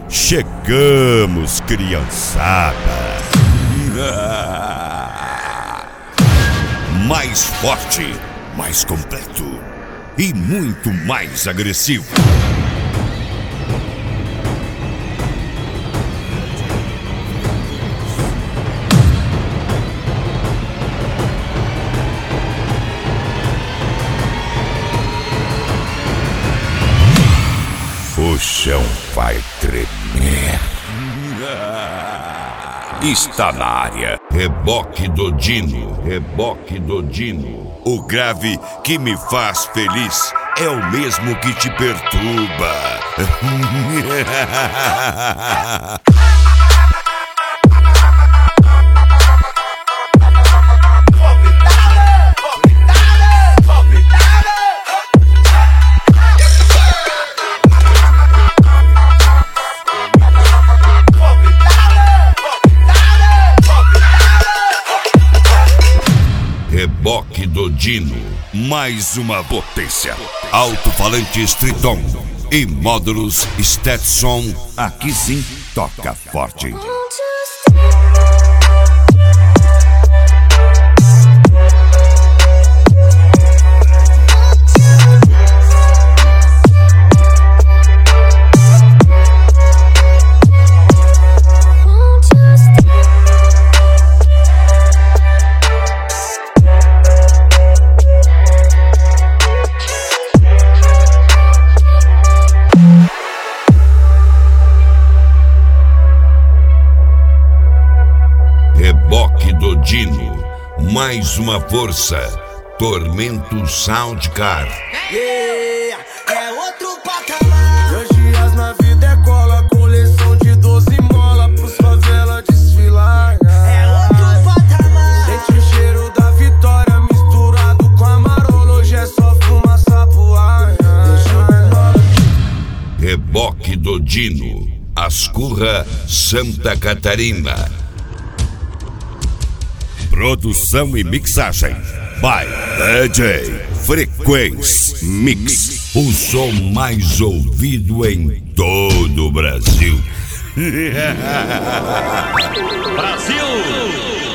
Chegamos, criançada! Mais forte, mais completo e muito mais agressivo. O chão vai tremer. Está na área. Reboque do Dino. Reboque do Dino. O grave que me faz feliz é o mesmo que te perturba. Reboque do Dino, mais uma potência. Alto-falantes Triton e módulos Stetson, aqui sim toca forte. Reboque do Dino, mais uma força. Tormento Soundcar. É outro patamar. 2 dias na vida é cola, coleção de 12 mola pros favela desfilar. É outro patamar. Sente o cheiro da vitória misturado com a marola. Hoje é só fumaça pro ar. Reboque do Dino, Ascurra, Santa Catarina. Produção e mixagem by DJ Frequência Mix. O som mais ouvido em todo o Brasil. Brasil!